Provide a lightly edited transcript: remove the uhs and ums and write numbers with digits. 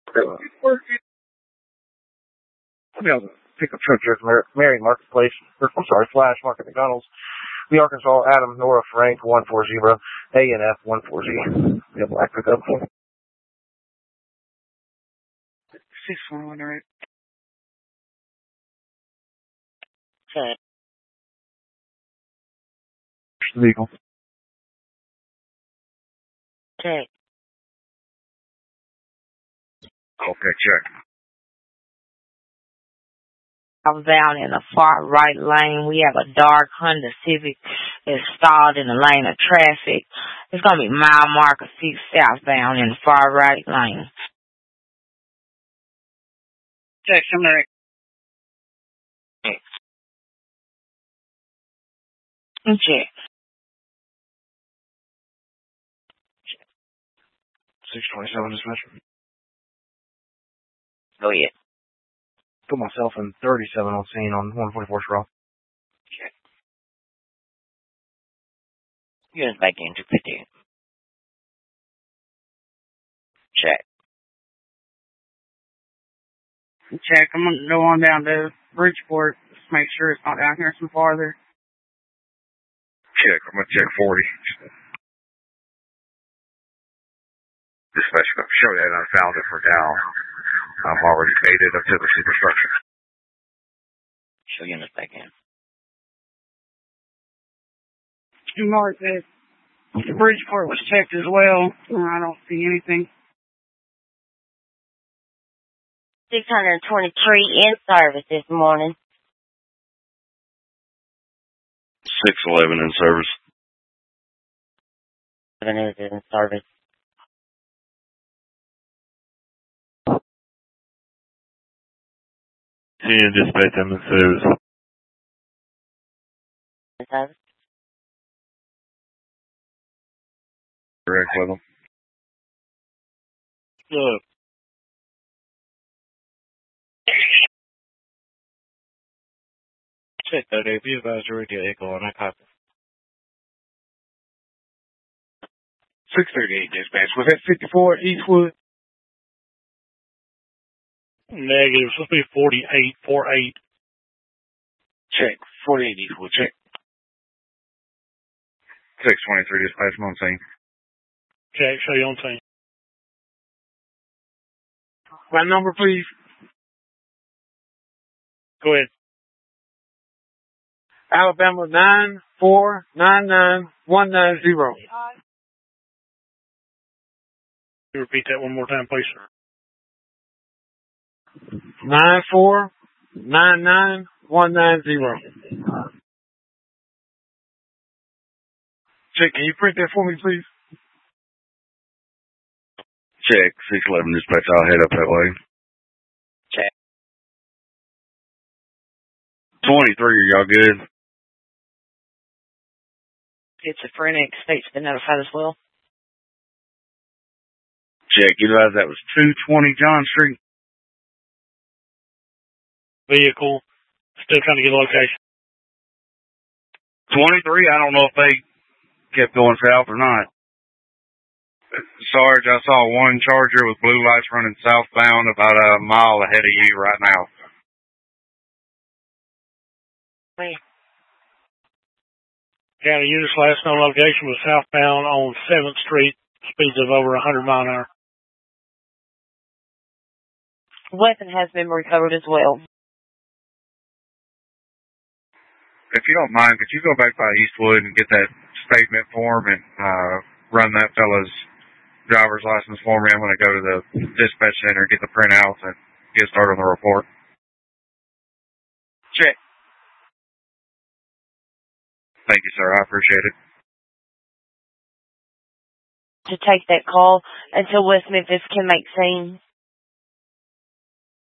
I'll be able to pick up truck here at Marion Marketplace. Flash Market McDonald's. The Arkansas, Adam, Nora, Frank, 140, ANF, 140. We have black pickup. 611, right? Check. Legal. Check. Okay, check. Down in the far right lane, we have a dark Honda Civic that's stalled in the lane of traffic. It's going to be mile marker 6 southbound in the far right lane. Check, somebody. Check. 627 dispatcher. Go ahead. Put myself in 37 on scene on 144th Road. Check. Units back in 250. Check. Check, I'm going to go on down to Bridgeport. Just make sure it's not down here some farther. Check, I'm going to check 40. Dispatcher, show that I found it for now. I'm already paid it up to the superstructure. Show units back in. Mark that Bridgeport was checked as well. I don't see anything. 623 in service this morning. 611 in service. 7 is in service. Senior dispatch, I'm in service. In service. Correct with them. Look. Check that, Dave. Be advised to radio echo on that copy. 638 dispatch. Was that 54 Eastwood? Negative. Supposed to be 48. Check. 48 Eastwood. Check. 623 dispatch. I'm on scene. Check. Show you on scene. My number, please. Go ahead. Alabama 9499190. You repeat that one more time, please, sir. 9499190. Check, can you print that for me, please? Check, 611 dispatch, I'll head up that way. Check. 23, are y'all good? Schizophrenic state's been notified as well. Check, you realize that was 220 John Street. Vehicle. Still trying to get a location. 23, I don't know if they kept going south or not. Sarge, I saw one Charger with blue lights running southbound about a mile ahead of you right now. Wait. County units last known location was southbound on 7th Street, speeds of over 100 miles an hour. Weapon has been recovered as well. If you don't mind, could you go back by Eastwood and get that statement form and run that fella's driver's license for me? I'm going to go to the dispatch center, get the printouts, and get started on the report. Check. Thank you, sir. I appreciate it. To take that call until West Memphis can make scene.